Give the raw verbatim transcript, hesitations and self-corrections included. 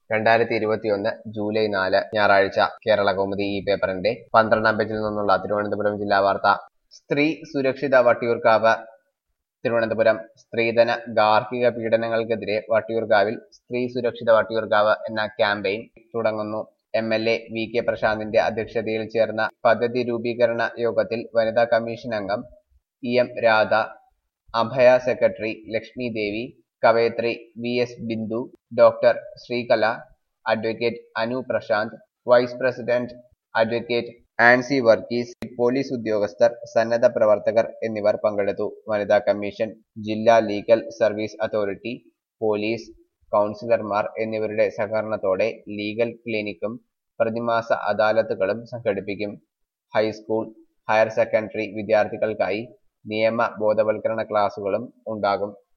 രണ്ടായിരത്തി ഇരുപത്തിയൊന്ന് ജൂലൈ നാല് ഞായറാഴ്ച കേരളകൗമുദി ഈ പേപ്പറിന്റെ പന്ത്രണ്ടാം പേജിൽ നിന്നുള്ള തിരുവനന്തപുരം ജില്ലാ വാർത്ത. സ്ത്രീ സുരക്ഷിത വട്ടിയൂർക്കാവ്. തിരുവനന്തപുരം സ്ത്രീധന ഗാർഹിക പീഡനങ്ങൾക്കെതിരെ വട്ടിയൂർക്കാവിൽ സ്ത്രീ സുരക്ഷിത വട്ടിയൂർക്കാവ് എന്ന ക്യാമ്പയിൻ തുടങ്ങുന്നു. M L A V K പ്രശാന്തിന്റെ അധ്യക്ഷതയിൽ ചേർന്ന പദ്ധതി രൂപീകരണ യോഗത്തിൽ വനിതാ കമ്മീഷൻ അംഗം E M Radha, Abhaya secretary Lakshmi Devi, കവയത്രി V S Bindu, doctor Sreekala, advocate Anu Prashanth, vice president advocate Ancy Varghese, police ഉദ്യോഗസ്ഥർ, സന്നദ്ധ പ്രവർത്തകർ എന്നിവർ പങ്കെടുത്തു. വനിതാ കമ്മീഷൻ, ജില്ലാ ലീഗൽ സർവീസ് അതോറിറ്റി, പോലീസ്, കൗൺസിലർമാർ എന്നിവരുടെ സഹകരണത്തോടെ ലീഗൽ ക്ലിനിക്കും പ്രതിമാസ അദാലത്തുകളും സംഘടിപ്പിക്കും. ഹൈസ്കൂൾ, ഹയർ സെക്കൻഡറി വിദ്യാർത്ഥികൾക്കായി നിയമ ബോധവൽക്കരണ ക്ലാസുകളും ഉണ്ടാകും.